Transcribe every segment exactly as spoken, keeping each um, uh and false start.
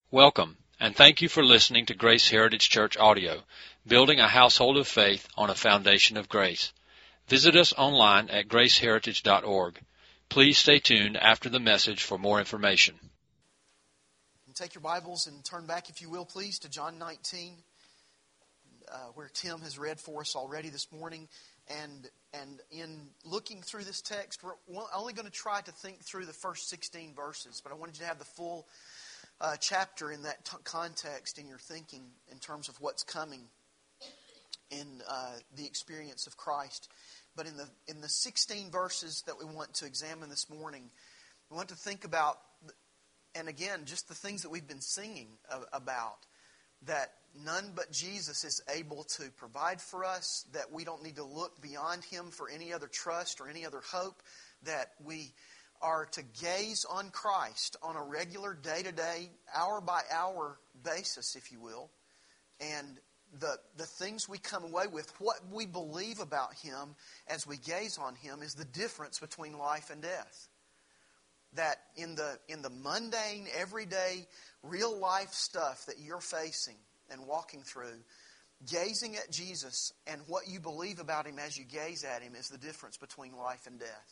Welcome, and thank you for listening to Grace Heritage Church Audio, building a household of faith on a foundation of grace. Visit us online at grace heritage dot org. Please stay tuned after the message for more information. And take your Bibles and turn back, if you will, please, to John nineteen, uh, where Tim has read for us already this morning. And and in looking through this text, we're only going to try to think through the first sixteen verses, but I wanted you to have the full Uh, chapter in that t- context in your thinking in terms of what's coming in uh, the experience of Christ. But in the in the sixteen verses that we want to examine this morning, we want to think about, and again, just the things that we've been singing about, that none but Jesus is able to provide for us, that we don't need to look beyond Him for any other trust or any other hope, that we are to gaze on Christ on a regular, day-to-day, hour-by-hour basis, if you will. And the the things we come away with, what we believe about Him as we gaze on Him, is the difference between life and death. That in the in the mundane, everyday, real-life stuff that you're facing and walking through, gazing at Jesus and what you believe about Him as you gaze at Him is the difference between life and death.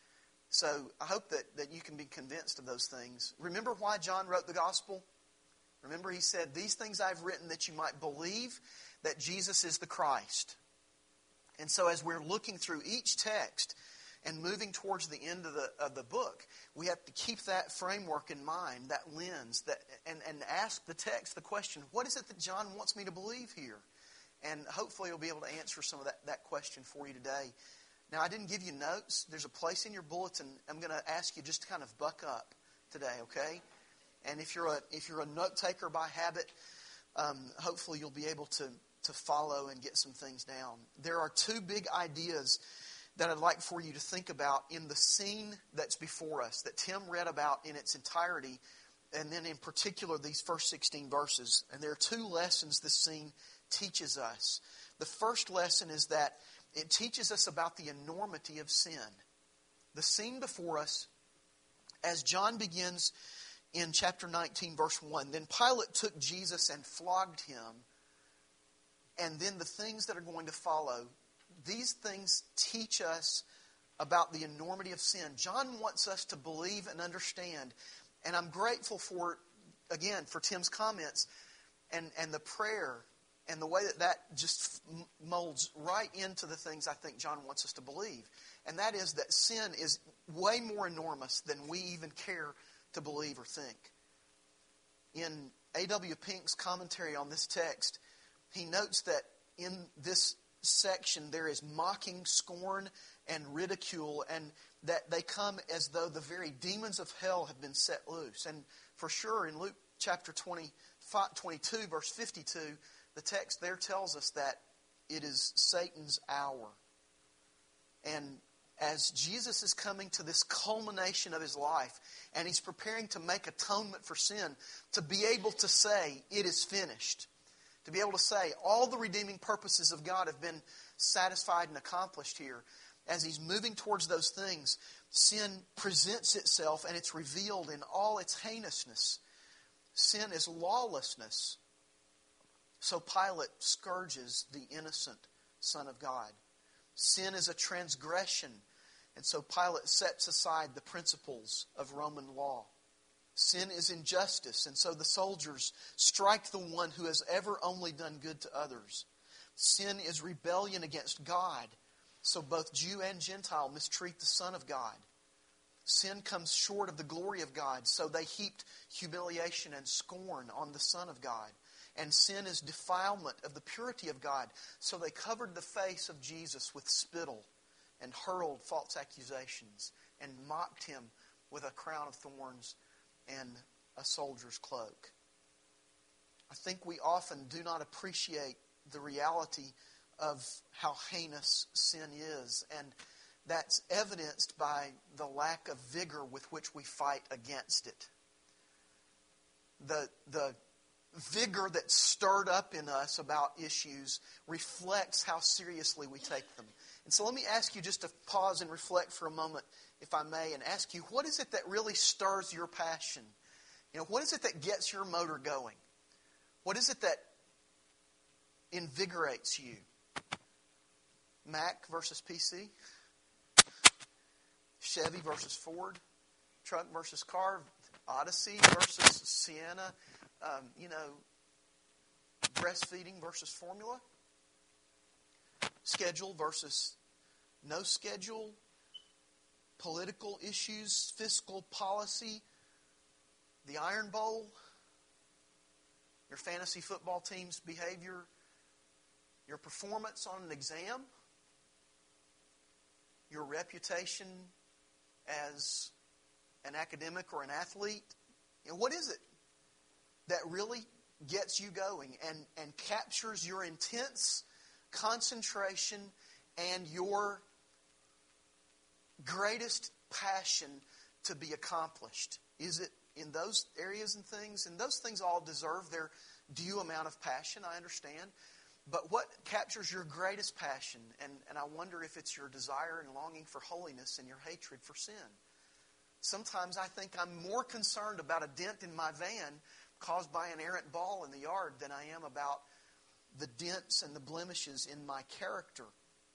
So I hope that, that you can be convinced of those things. Remember why John wrote the gospel? Remember he said, "These things I've written that you might believe that Jesus is the Christ." And so as we're looking through each text and moving towards the end of the of the book, we have to keep that framework in mind, that lens, that and, and ask the text the question, what is it that John wants me to believe here? And hopefully he'll be able to answer some of that, that question for you today. Now, I didn't give you notes. There's a place in your bulletin. I'm going to ask you just to kind of buck up today, okay? And if you're a if you're a note taker by habit, um, hopefully you'll be able to to follow and get some things down. There are two big ideas that I'd like for you to think about in the scene that's before us, that Tim read about in its entirety, and then in particular these first sixteen verses. And there are two lessons this scene teaches us. The first lesson is that it teaches us about the enormity of sin. The scene before us, as John begins in chapter nineteen, verse one, "Then Pilate took Jesus and flogged Him," and then the things that are going to follow. These things teach us about the enormity of sin. John wants us to believe and understand, and I'm grateful for, again, for Tim's comments and, and the prayer and the way that that just molds right into the things I think John wants us to believe. And that is that sin is way more enormous than we even care to believe or think. In A W Pink's commentary on this text, he notes that in this section there is mocking, scorn, and ridicule, and that they come as though the very demons of hell have been set loose. And for sure in Luke chapter twenty-two, verse fifty-two, the text there tells us that it is Satan's hour. And as Jesus is coming to this culmination of His life, and He's preparing to make atonement for sin, to be able to say, "It is finished," to be able to say, all the redeeming purposes of God have been satisfied and accomplished here. As He's moving towards those things, sin presents itself and it's revealed in all its heinousness. Sin is lawlessness. So Pilate scourges the innocent Son of God. Sin is a transgression, and so Pilate sets aside the principles of Roman law. Sin is injustice, and so the soldiers strike the one who has ever only done good to others. Sin is rebellion against God, so both Jew and Gentile mistreat the Son of God. Sin comes short of the glory of God, so they heaped humiliation and scorn on the Son of God. And sin is defilement of the purity of God, so they covered the face of Jesus with spittle and hurled false accusations and mocked Him with a crown of thorns and a soldier's cloak. I think we often do not appreciate the reality of how heinous sin is, and that's evidenced by the lack of vigor with which we fight against it. The the vigor that's stirred up in us about issues reflects how seriously we take them. And so let me ask you just to pause and reflect for a moment, if I may, and ask you, what is it that really stirs your passion You know, what is it that gets your motor going? What is it that invigorates you? Mac versus P C? Chevy versus Ford? Truck versus car? Odyssey versus Sienna? Um, you know, breastfeeding versus formula? Schedule versus no schedule? Political issues, fiscal policy, the Iron Bowl, your fantasy football team's behavior, your performance on an exam, your reputation as an academic or an athlete. You know, what is it that really gets you going and, and captures your intense concentration and your greatest passion to be accomplished? Is it in those areas and things? And those things all deserve their due amount of passion, I understand. But what captures your greatest passion? And, and I wonder if it's your desire and longing for holiness and your hatred for sin. Sometimes I think I'm more concerned about a dent in my van caused by an errant ball in the yard than I am about the dents and the blemishes in my character.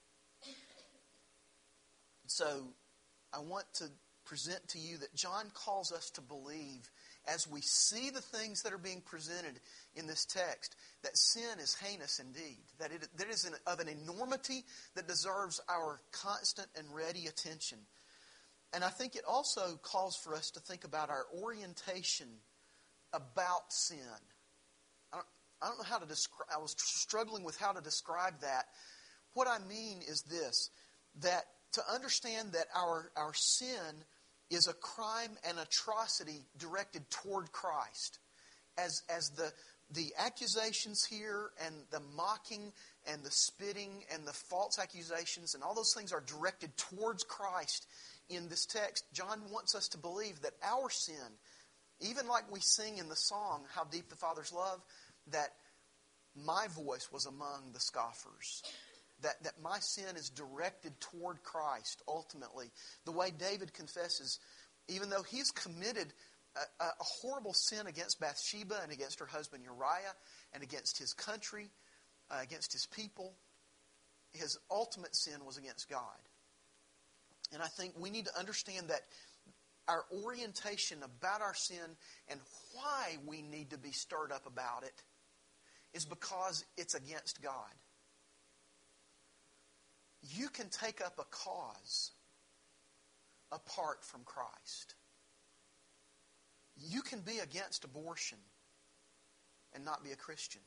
So I want to present to you that John calls us to believe, as we see the things that are being presented in this text, that sin is heinous indeed, that it, that it is an, of an enormity that deserves our constant and ready attention. And I think it also calls for us to think about our orientation about sin. I don't, I don't know how to describe, I was struggling with how to describe that. What I mean is this, that to understand that our, our sin is a crime and atrocity directed toward Christ. As, as the, the accusations here and the mocking and the spitting and the false accusations and all those things are directed towards Christ in this text, John wants us to believe that our sin, even like we sing in the song, How Deep the Father's Love, that my voice was among the scoffers. That, that my sin is directed toward Christ, ultimately. The way David confesses, even though he's committed a, a horrible sin against Bathsheba and against her husband Uriah and against his country, uh, against his people, his ultimate sin was against God. And I think we need to understand that our orientation about our sin and why we need to be stirred up about it is because it's against God. You can take up a cause apart from Christ. You can be against abortion and not be a Christian.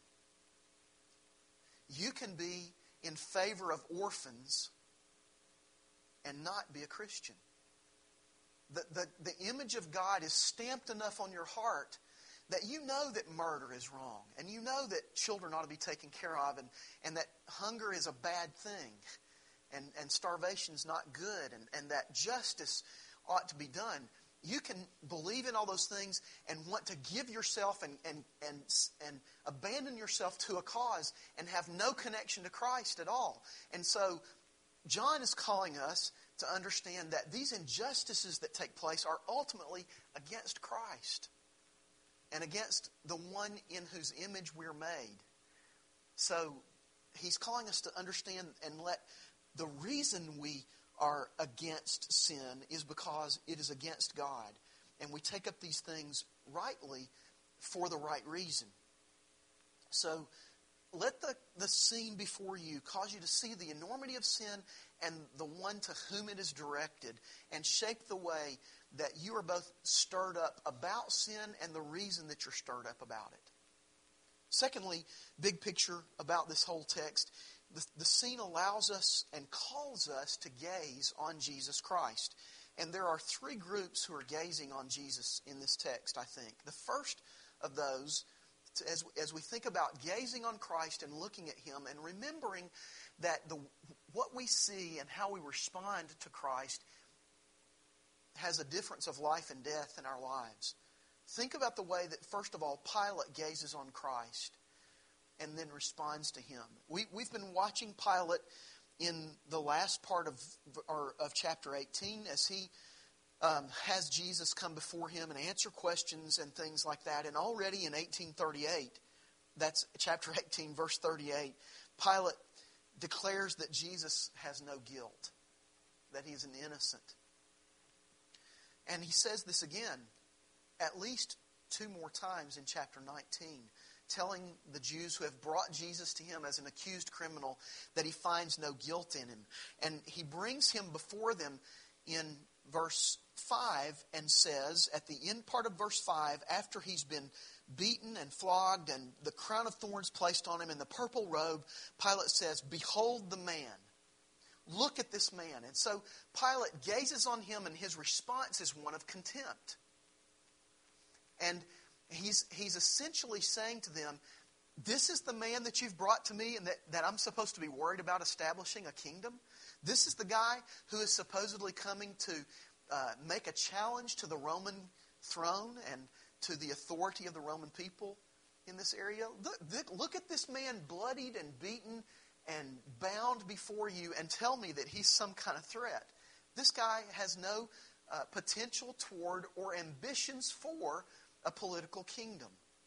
You can be in favor of orphans and not be a Christian. The, the, the image of God is stamped enough on your heart that you know that murder is wrong, and you know that children ought to be taken care of, and, and that hunger is a bad thing. And, and starvation's not good, and, and that justice ought to be done. You can believe in all those things and want to give yourself and, and, and, and abandon yourself to a cause and have no connection to Christ at all. And so John is calling us to understand that these injustices that take place are ultimately against Christ and against the one in whose image we're made. So he's calling us to understand and let the reason we are against sin is because it is against God. And we take up these things rightly for the right reason. So let the, the scene before you cause you to see the enormity of sin and the one to whom it is directed, and shape the way that you are both stirred up about sin and the reason that you're stirred up about it. Secondly, big picture about this whole text, The, the scene allows us and calls us to gaze on Jesus Christ. And there are three groups who are gazing on Jesus in this text, I think. The first of those, as, as we think about gazing on Christ and looking at Him and remembering that the, what we see and how we respond to Christ has a difference of life and death in our lives. Think about the way that, first of all, Pilate gazes on Christ and then responds to Him. We, we've been watching Pilate in the last part of, or, of chapter eighteen as he um, has Jesus come before him and answer questions and things like that. And already in eighteen thirty-eight, that's chapter eighteen, verse thirty-eight, Pilate declares that Jesus has no guilt, that he's an innocent. And he says this again at least two more times in chapter nineteen, telling the Jews who have brought Jesus to him as an accused criminal that he finds no guilt in him. And he brings him before them in verse five and says, at the end part of verse five, after he's been beaten and flogged and the crown of thorns placed on him and the purple robe, Pilate says, "Behold the man. Look at this man." And so Pilate gazes on him, and his response is one of contempt. And he's he's essentially saying to them, this is the man that you've brought to me and that, that I'm supposed to be worried about establishing a kingdom? This is the guy who is supposedly coming to uh, make a challenge to the Roman throne and to the authority of the Roman people in this area? Look, look at this man bloodied and beaten and bound before you and tell me that he's some kind of threat. This guy has no uh, potential toward or ambitions for a political kingdom.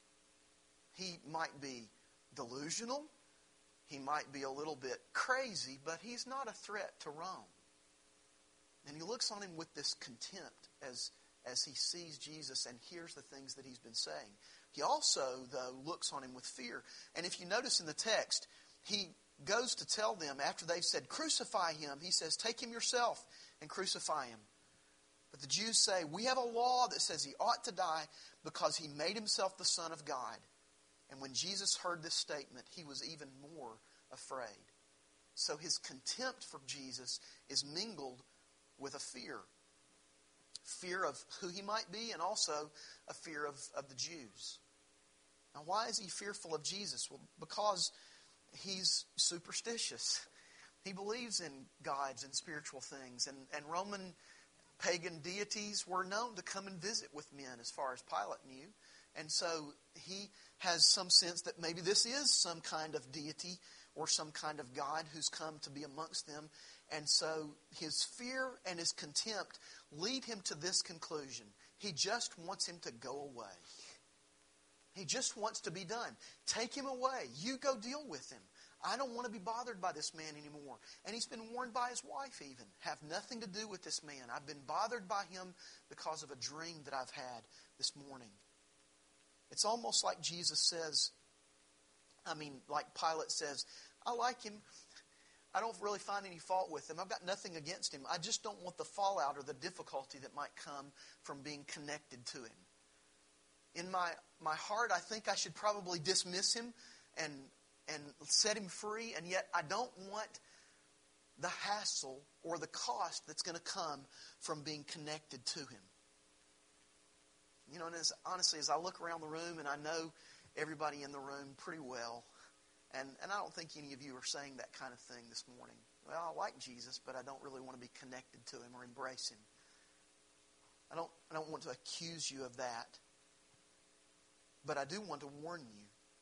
He might be delusional. He might be a little bit crazy, but he's not a threat to Rome. And he looks on him with this contempt as, as he sees Jesus and hears the things that he's been saying. He also, though, looks on him with fear. And if you notice in the text, he goes to tell them, after they've said, "Crucify him," he says, "Take him yourself and crucify him." But the Jews say, "We have a law that says he ought to die because he made himself the Son of God." And when Jesus heard this statement, he was even more afraid. So his contempt for Jesus is mingled with a fear. Fear of who he might be, and also a fear of, of the Jews. Now, why is he fearful of Jesus? Well, because he's superstitious. He believes in gods and spiritual things. And, and Roman pagan deities were known to come and visit with men, as far as Pilate knew. And so he has some sense that maybe this is some kind of deity or some kind of God who's come to be amongst them. And so his fear and his contempt lead him to this conclusion. He just wants him to go away. He just wants to be done. Take him away. You go deal with him. I don't want to be bothered by this man anymore. And he's been warned by his wife even. Have nothing to do with this man. I've been bothered by him because of a dream that I've had this morning. It's almost like Jesus says, I mean, like Pilate says, I like him. I don't really find any fault with him. I've got nothing against him. I just don't want the fallout or the difficulty that might come from being connected to him. In my, my heart, I think I should probably dismiss him and, and set him free, and yet I don't want the hassle or the cost that's going to come from being connected to him. You know, and as, honestly, as I look around the room, and I know everybody in the room pretty well, and, and I don't think any of you are saying that kind of thing this morning. Well, I like Jesus, but I don't really want to be connected to him or embrace him. I don't, I don't want to accuse you of that. But I do want to warn you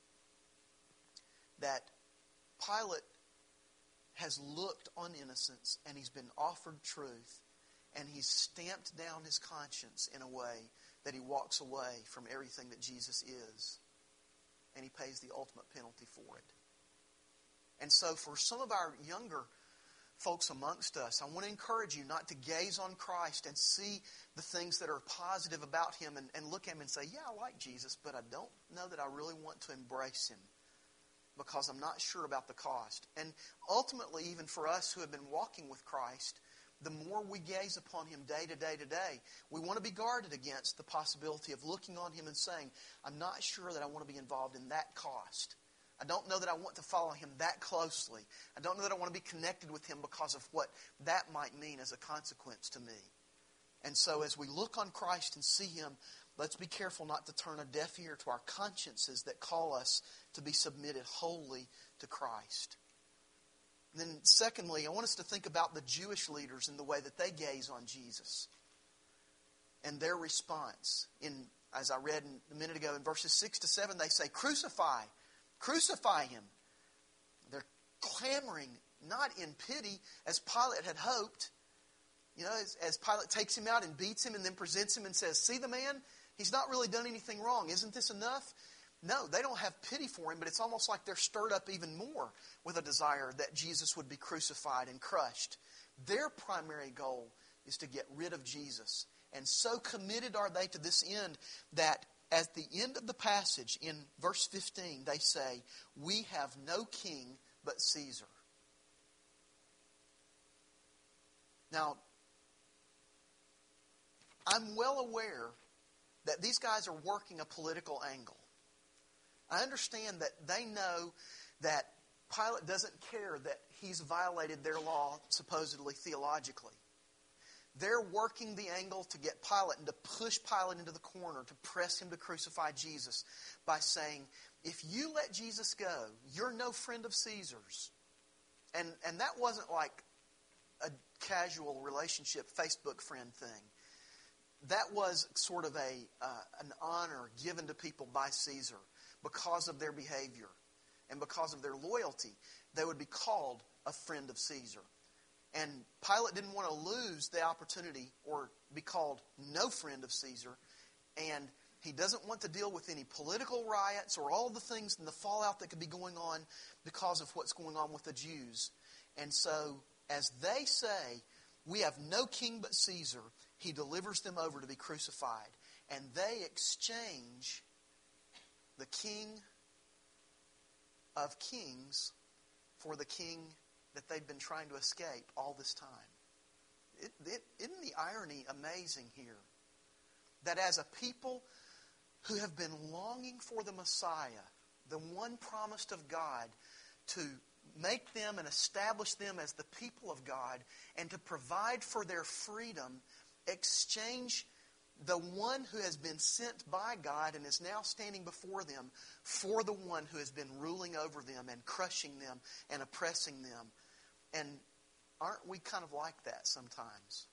that Pilate has looked on innocence and he's been offered truth, and he's stamped down his conscience in a way that he walks away from everything that Jesus is, and he pays the ultimate penalty for it. And so for some of our younger folks amongst us, I want to encourage you not to gaze on Christ and see the things that are positive about him and, and look at him and say, yeah, I like Jesus, but I don't know that I really want to embrace him because I'm not sure about the cost. And ultimately, even for us who have been walking with Christ, the more we gaze upon him day to day to day, we want to be guarded against the possibility of looking on him and saying, I'm not sure that I want to be involved in that cost. I don't know that I want to follow him that closely. I don't know that I want to be connected with him because of what that might mean as a consequence to me. And so as we look on Christ and see him, let's be careful not to turn a deaf ear to our consciences that call us to be submitted wholly to Christ. And then secondly, I want us to think about the Jewish leaders and the way that they gaze on Jesus and their response. In, as I read a minute ago in verses six to seven, they say, crucify, crucify him. They're clamoring, not in pity, as Pilate had hoped, You know, as, as Pilate takes him out and beats him and then presents him and says, see the man? He's not really done anything wrong. Isn't this enough? No, they don't have pity for him, but it's almost like they're stirred up even more with a desire that Jesus would be crucified and crushed. Their primary goal is to get rid of Jesus. And so committed are they to this end that at the end of the passage in verse fifteen, they say, we have no king but Caesar. Now, I'm well aware that these guys are working a political angle. I understand that they know that Pilate doesn't care that he's violated their law, supposedly theologically. They're working the angle to get Pilate and to push Pilate into the corner, to press him to crucify Jesus by saying, if you let Jesus go, you're no friend of Caesar's. And, and that wasn't like a casual relationship, Facebook friend thing. That was sort of a uh, an honor given to people by Caesar because of their behavior and because of their loyalty. They would be called a friend of Caesar. And Pilate didn't want to lose the opportunity or be called no friend of Caesar. And he doesn't want to deal with any political riots or all the things and the fallout that could be going on because of what's going on with the Jews. And so, as they say, we have no king but Caesar, he delivers them over to be crucified. And they exchange the king of kings for the king that they've been trying to escape all this time. It, it, isn't the irony amazing here? That as a people who have been longing for the Messiah, the one promised of God, to make them and establish them as the people of God and to provide for their freedom, exchange the one who has been sent by God and is now standing before them for the one who has been ruling over them and crushing them and oppressing them. And aren't we kind of like that sometimes?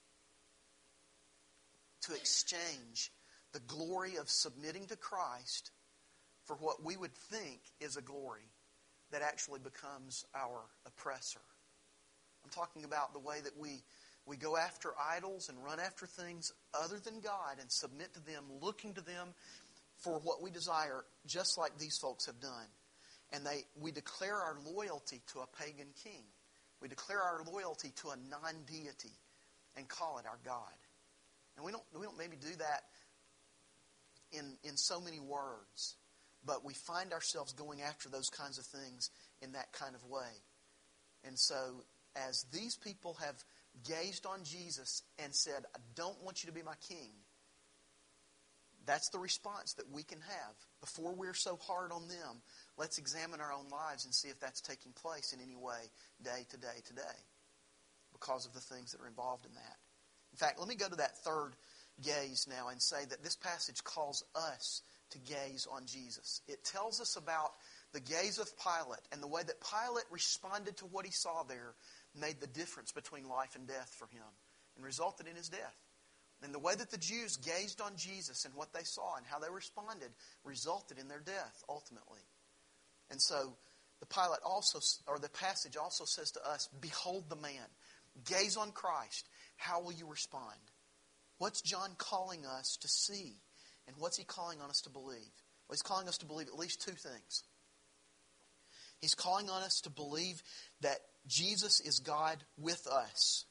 To exchange the glory of submitting to Christ for what we would think is a glory that actually becomes our oppressor. I'm talking about the way that we We go after idols and run after things other than God and submit to them, looking to them for what we desire, just like these folks have done. And they, we declare our loyalty to a pagan king. We declare our loyalty to a non-deity and call it our God. And we don't, we don't maybe do that in, in so many words, but we find ourselves going after those kinds of things in that kind of way. And so, as these people have gazed on Jesus and said, I don't want you to be my king, that's the response that we can have. Before we're so hard on them, let's examine our own lives and see if that's taking place in any way day to day to day because of the things that are involved in that. In fact, let me go to that third gaze now and say that this passage calls us to gaze on Jesus. It tells us about the gaze of Pilate, and the way that Pilate responded to what he saw there made the difference between life and death for him and resulted in his death. And the way that the Jews gazed on Jesus and what they saw and how they responded resulted in their death ultimately. And so the Pilate also, or the passage also says to us, behold the man. Gaze on Christ. How will you respond? What's John calling us to see? And what's he calling on us to believe? Well, he's calling us to believe at least two things. He's calling on us to believe that Jesus is God with us.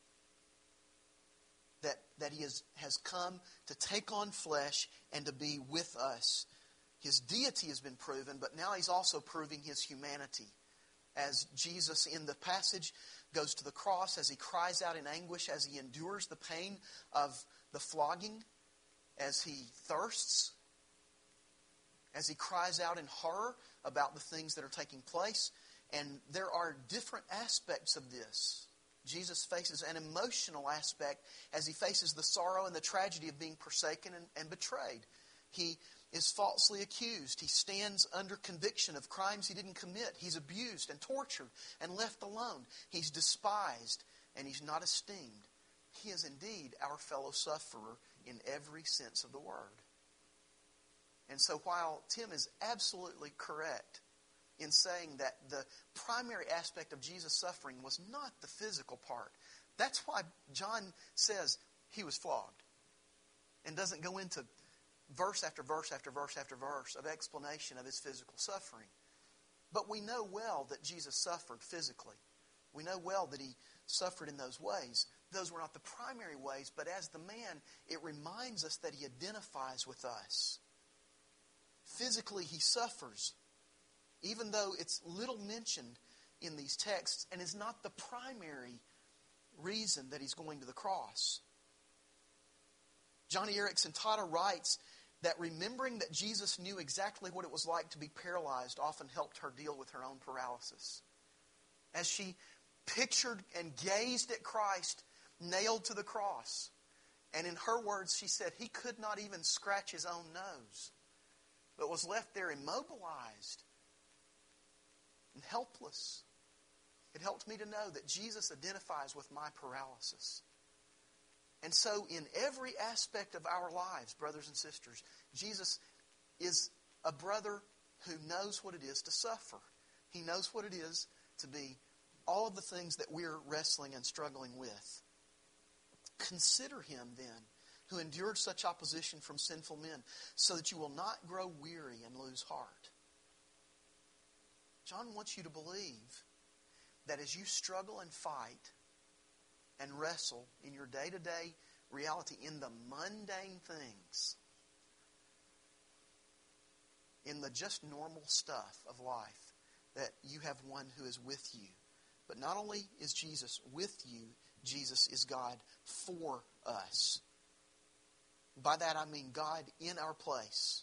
That, that he is, has come to take on flesh and to be with us. His deity has been proven, but now he's also proving his humanity. As Jesus in the passage goes to the cross, as he cries out in anguish, as he endures the pain of the flogging, as he thirsts, as he cries out in horror about the things that are taking place. And there are different aspects of this. Jesus faces an emotional aspect as he faces the sorrow and the tragedy of being forsaken and, and betrayed. He is falsely accused. He stands under conviction of crimes he didn't commit. He's abused and tortured and left alone. He's despised and he's not esteemed. He is indeed our fellow sufferer in every sense of the word. And so while Tim is absolutely correct in saying that the primary aspect of Jesus' suffering was not the physical part, That's why John says he was flogged and doesn't go into verse after verse after verse after verse of explanation of his physical suffering. But we know well that Jesus suffered physically. We know well that he suffered in those ways. Those were not the primary ways, but as the man, it reminds us that he identifies with us. Physically, he suffers, even though it's little mentioned in these texts and is not the primary reason that he's going to the cross. Johnny Erickson Tada writes that remembering that Jesus knew exactly what it was like to be paralyzed often helped her deal with her own paralysis. As she pictured and gazed at Christ nailed to the cross, and in her words she said he could not even scratch his own nose, but was left there immobilized and helpless. It helped me to know that Jesus identifies with my paralysis. And so in every aspect of our lives, brothers and sisters, Jesus is a brother who knows what it is to suffer. He knows what it is to be all of the things that we're wrestling and struggling with. Consider him then, who endured such opposition from sinful men, so that you will not grow weary and lose heart. John wants you to believe that as you struggle and fight and wrestle in your day-to-day reality, in the mundane things, in the just normal stuff of life, that you have one who is with you. But not only is Jesus with you, Jesus is God for us. By that I mean God in our place.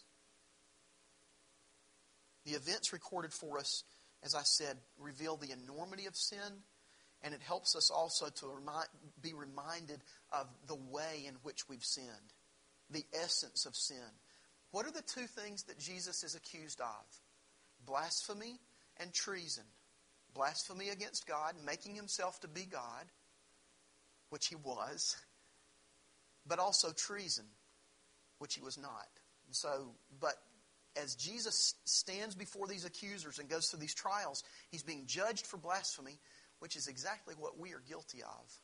The events recorded for us, as I said, reveal the enormity of sin, and it helps us also to remind, be reminded of the way in which we've sinned, the essence of sin. What are the two things that Jesus is accused of? Blasphemy and treason. Blasphemy against God, making himself to be God, which he was, but also treason, which he was not. And so, but as Jesus stands before these accusers and goes through these trials, he's being judged for blasphemy, which is exactly what we are guilty of.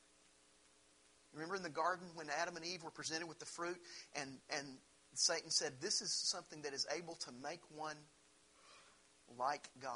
Remember in the garden when Adam and Eve were presented with the fruit, and, and Satan said, this is something that is able to make one like God.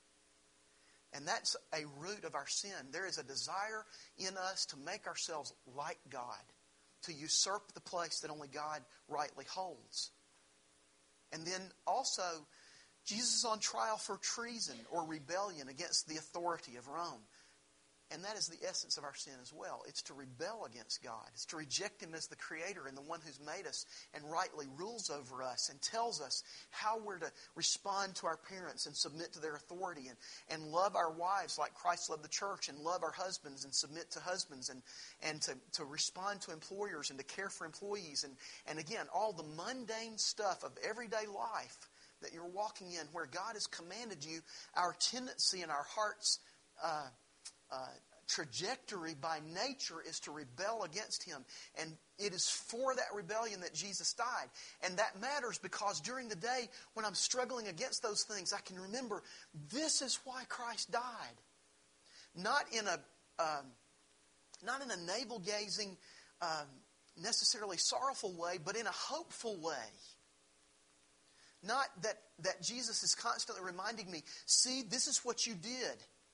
And that's a root of our sin. There is a desire in us to make ourselves like God, to usurp the place that only God rightly holds. And then also, Jesus is on trial for treason or rebellion against the authority of Rome. And that is the essence of our sin as well. It's to rebel against God. It's to reject him as the Creator and the one who's made us and rightly rules over us and tells us how we're to respond to our parents and submit to their authority, and, and love our wives like Christ loved the church, and love our husbands and submit to husbands, and, and to, to respond to employers and to care for employees. And, and again, all the mundane stuff of everyday life that you're walking in where God has commanded you. Our tendency in our hearts uh, Uh, trajectory by nature is to rebel against him. And it is for that rebellion that Jesus died. And that matters because during the day when I'm struggling against those things, I can remember this is why Christ died. Not in a um, not in a navel-gazing, um, necessarily sorrowful way, but in a hopeful way. Not that, that Jesus is constantly reminding me, see, this is what you did.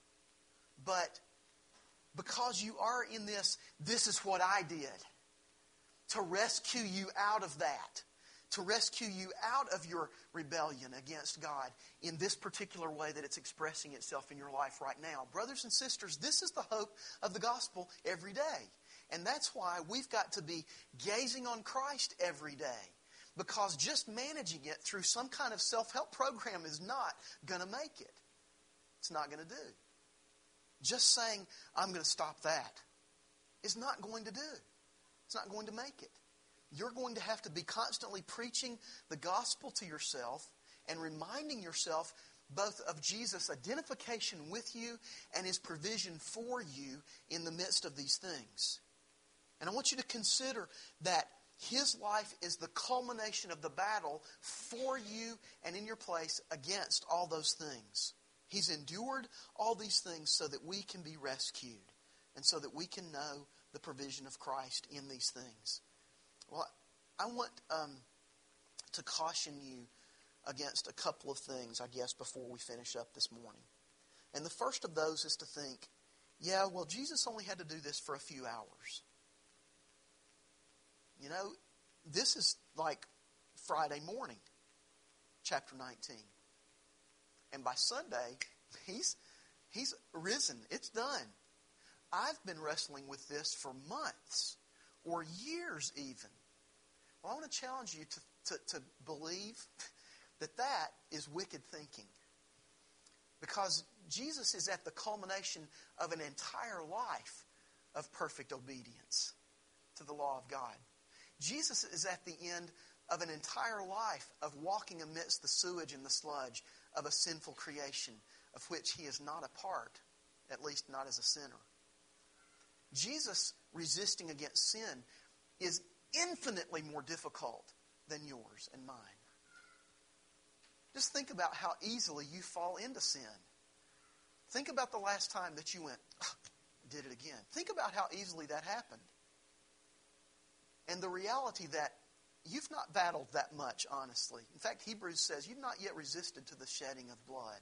But because you are in this, this is what I did. To rescue you out of that. To rescue you out of your rebellion against God in this particular way that it's expressing itself in your life right now. Brothers and sisters, this is the hope of the gospel every day. And that's why we've got to be gazing on Christ every day. Because just managing it through some kind of self-help program is not going to make it. It's not going to do. Just saying, I'm going to stop that, is not going to do. It's not going to make it. You're going to have to be constantly preaching the gospel to yourself and reminding yourself both of Jesus' identification with you and his provision for you in the midst of these things. And I want you to consider that his life is the culmination of the battle for you and in your place against all those things. He's endured all these things so that we can be rescued. and so that we can know the provision of Christ in these things. Well, I want um, to caution you against a couple of things, I guess, before we finish up this morning. And the first of those is to think, yeah, well, Jesus only had to do this for a few hours. You know, this is like Friday morning, chapter nineteen. And by Sunday, he's he's risen. It's done. I've been wrestling with this for months or years even. Well, I want to challenge you to, to, to believe that that is wicked thinking. Because Jesus is at the culmination of an entire life of perfect obedience to the law of God. Jesus is at the end of an entire life of walking amidst the sewage and the sludge of a sinful creation of which he is not a part, at least not as a sinner. Jesus resisting against sin is infinitely more difficult than yours and mine. Just think about how easily you fall into sin. Think about the last time that you went, oh, did it again. Think about how easily that happened. And the reality that you've not battled that much, honestly. In fact, Hebrews says you've not yet resisted to the shedding of blood.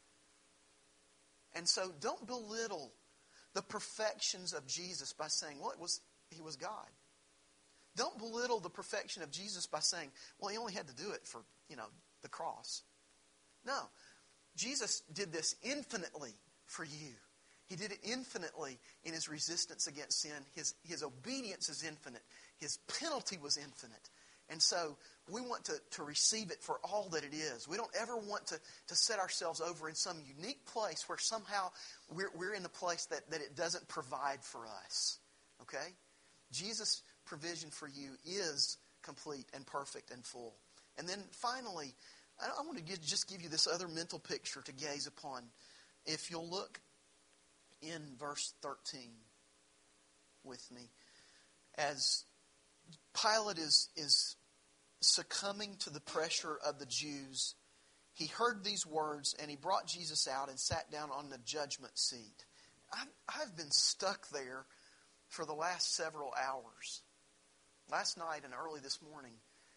And so don't belittle the perfections of Jesus by saying, well, it was he was God. Don't belittle the perfection of Jesus by saying, well, he only had to do it for, you know, the cross. No. Jesus did this infinitely for you. He did it infinitely in his resistance against sin. His, his obedience is infinite. His penalty was infinite. And so we want to, to receive it for all that it is. We don't ever want to, to set ourselves over in some unique place where somehow we're, we're in a place that, that it doesn't provide for us. Okay? Jesus' provision for you is complete and perfect and full. And then finally, I, I want to give, just give you this other mental picture to gaze upon. If you'll look in verse thirteen with me, as Pilate is, is succumbing to the pressure of the Jews, he heard these words and he brought Jesus out and sat down on the judgment seat. I've, I've been stuck there for the last several hours. Last night and early this morning,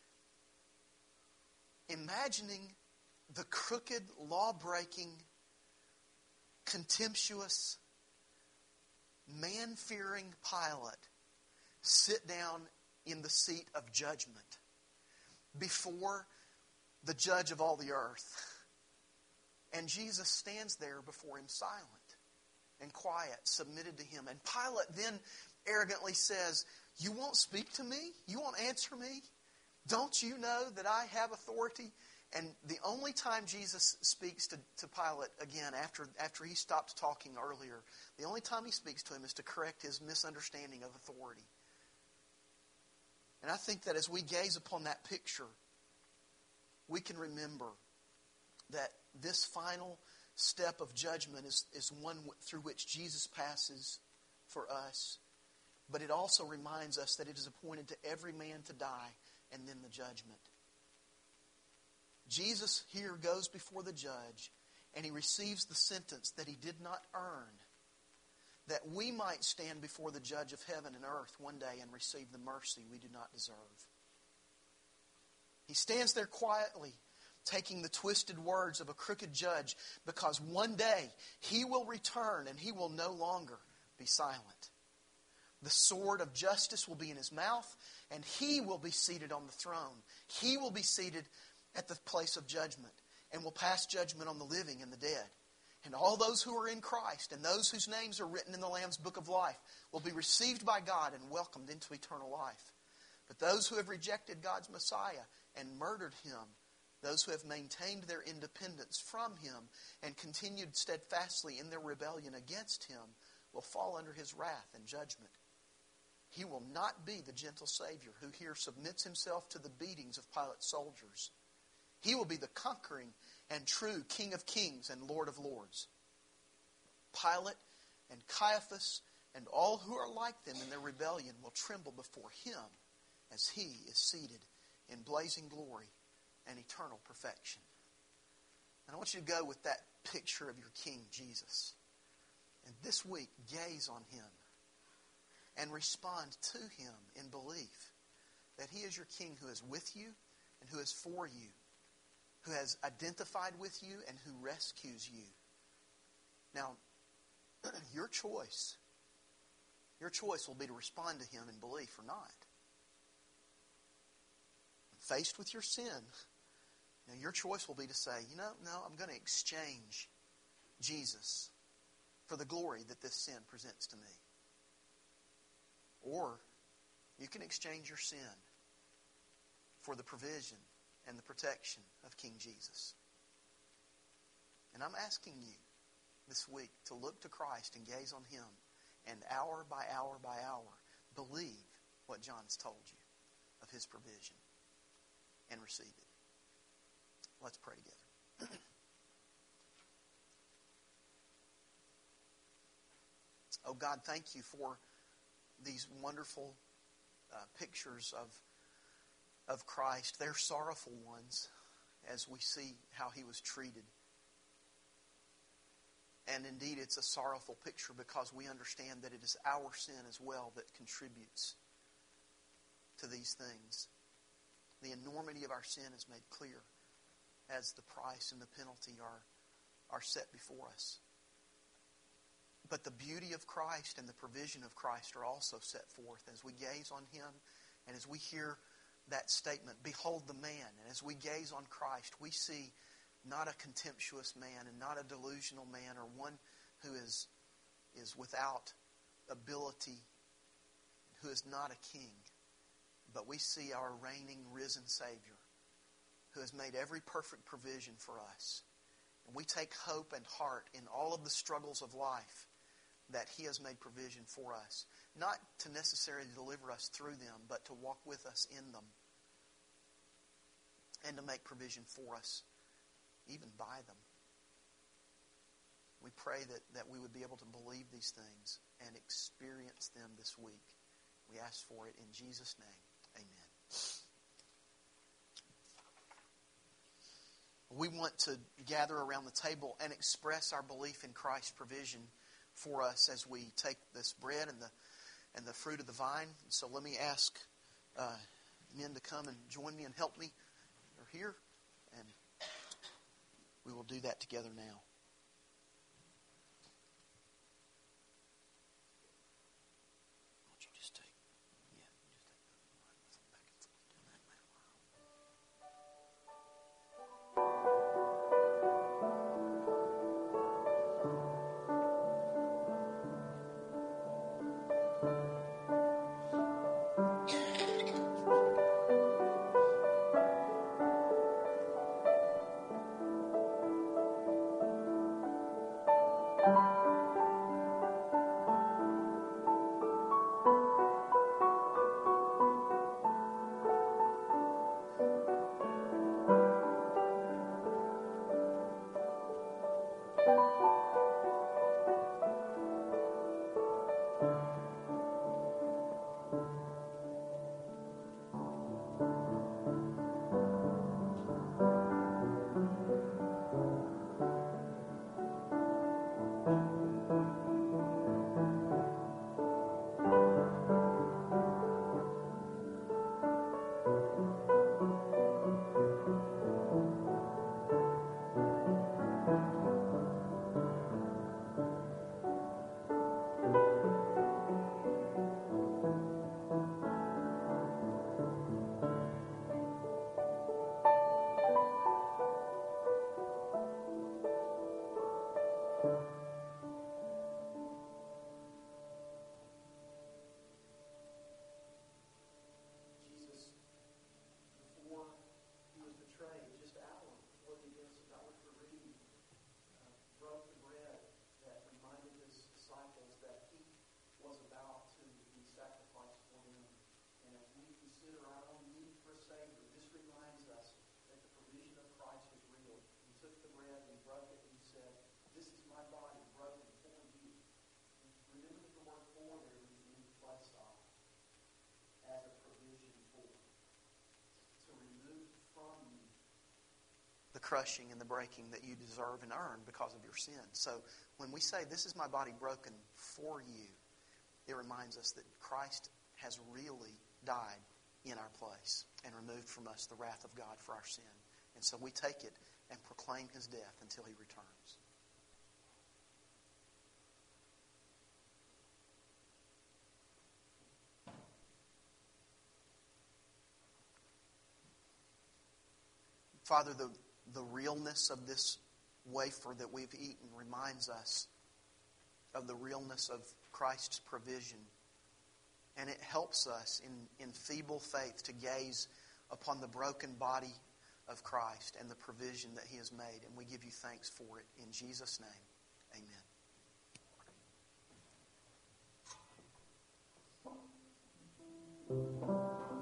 imagining the crooked, law-breaking, contemptuous, man-fearing Pilate sit down in the seat of judgment before the judge of all the earth. And Jesus stands there before him silent and quiet, submitted to him. And Pilate then arrogantly says, you won't speak to me? You won't answer me? Don't you know that I have authority? And the only time Jesus speaks to, to Pilate again after, after he stopped talking earlier, the only time he speaks to him is to correct his misunderstanding of authority. And I think that as we gaze upon that picture, we can remember that this final step of judgment is, is one through which Jesus passes for us. But it also reminds us that it is appointed to every man to die and then the judgment. Jesus here goes before the judge and he receives the sentence that he did not earn, that we might stand before the judge of heaven and earth one day and receive the mercy we do not deserve. He stands there quietly, taking the twisted words of a crooked judge, because one day he will return and he will no longer be silent. The sword of justice will be in his mouth, and he will be seated on the throne. He will be seated at the place of judgment and will pass judgment on the living and the dead. And all those who are in Christ and those whose names are written in the Lamb's book of life will be received by God and welcomed into eternal life. But those who have rejected God's Messiah and murdered him, those who have maintained their independence from him and continued steadfastly in their rebellion against him, will fall under his wrath and judgment. He will not be the gentle Savior who here submits himself to the beatings of Pilate's soldiers. He will be the conquering and true King of kings and Lord of lords. Pilate and Caiaphas and all who are like them in their rebellion will tremble before him as he is seated in blazing glory and eternal perfection. And I want you to go with that picture of your King, Jesus. And this week, gaze on him. and respond to Him in belief that He is your King who is with you and who is for you, who has identified with you and who rescues you. Now, your choice, your choice will be to respond to Him in belief or not. Faced with your sin, now your choice will be to say, you know, no, I'm going to exchange Jesus for the glory that this sin presents to me. Or you can exchange your sin for the provision and the protection of King Jesus. And I'm asking you this week to look to Christ and gaze on Him, and hour by hour by hour believe what John has told you of His provision and receive it. Let's pray together. Oh God, thank you for these wonderful uh, pictures of, of Christ. They're sorrowful ones as we see how He was treated. And indeed, it's a sorrowful picture because we understand that it is our sin as well that contributes to these things. The enormity of our sin is made clear as the price and the penalty are, are set before us. But the beauty of Christ and the provision of Christ are also set forth as we gaze on Him and as we hear that statement, behold the man. And as we gaze on Christ, we see not a contemptuous man and not a delusional man or one who is, is without ability, who is not a king. But we see our reigning, risen Savior who has made every perfect provision for us. And we take hope and heart in all of the struggles of life that He has made provision for us. Not to necessarily deliver us through them, but to walk with us in them. And to make provision for us, even by them. We pray that, that we would be able to believe these things and experience them this week. We ask for it in Jesus' name. Amen. We want to gather around the table and express our belief in Christ's provision for us as we take this bread and the and the fruit of the vine. So let me ask uh, men to come and join me and help me. They're here, and we will do that together now. Crushing and the breaking that you deserve and earn because of your sin. So when we say, this is my body broken for you, it reminds us that Christ has really died in our place and removed from us the wrath of God for our sin. And so we take it and proclaim His death until He returns. Father, the, the realness of this wafer that we've eaten reminds us of the realness of Christ's provision. And it helps us in, in feeble faith to gaze upon the broken body of Christ and the provision that He has made. And we give you thanks for it. In Jesus' name, amen.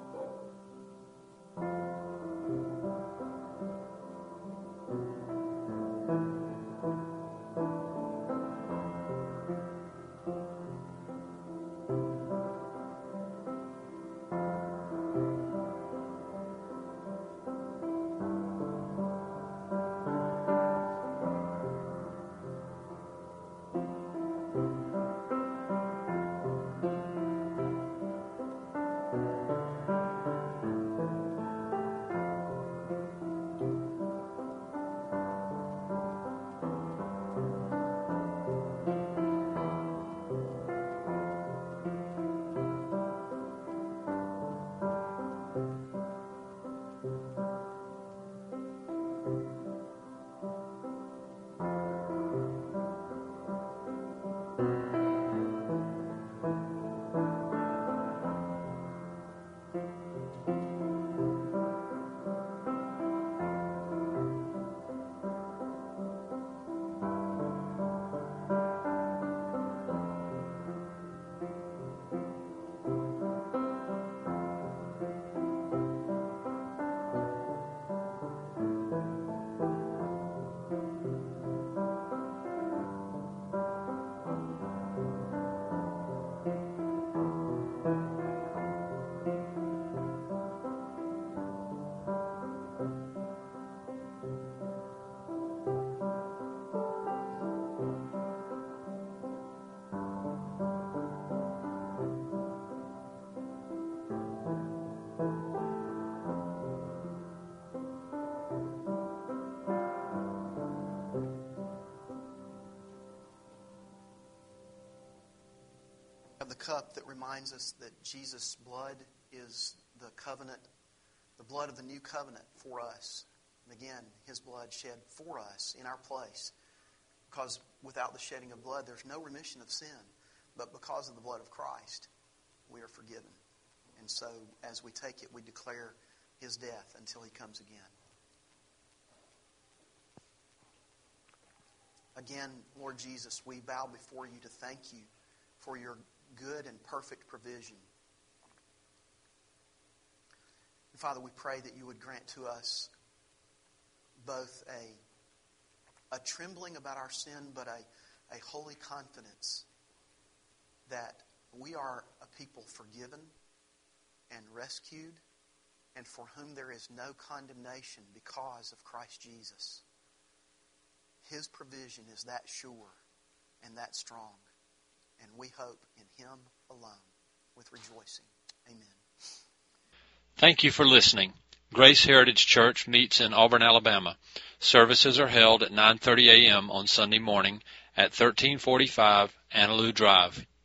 The cup that reminds us that Jesus' blood is the covenant, the blood of the new covenant for us. And again, His blood shed for us in our place. Because without the shedding of blood, there's no remission of sin. But because of the blood of Christ, we are forgiven. And so as we take it, we declare His death until He comes again. Again, Lord Jesus, we bow before you to thank you for your good and perfect provision. And Father, we pray that you would grant to us both a, a trembling about our sin, but a, a holy confidence that we are a people forgiven and rescued, and for whom there is no condemnation because of Christ Jesus. His provision is that sure and that strong. And we hope in Him alone with rejoicing. Amen. Thank you for listening. Grace Heritage Church meets in Auburn, Alabama. Services are held at nine thirty a.m. on Sunday morning at thirteen forty-five Annaloo Drive.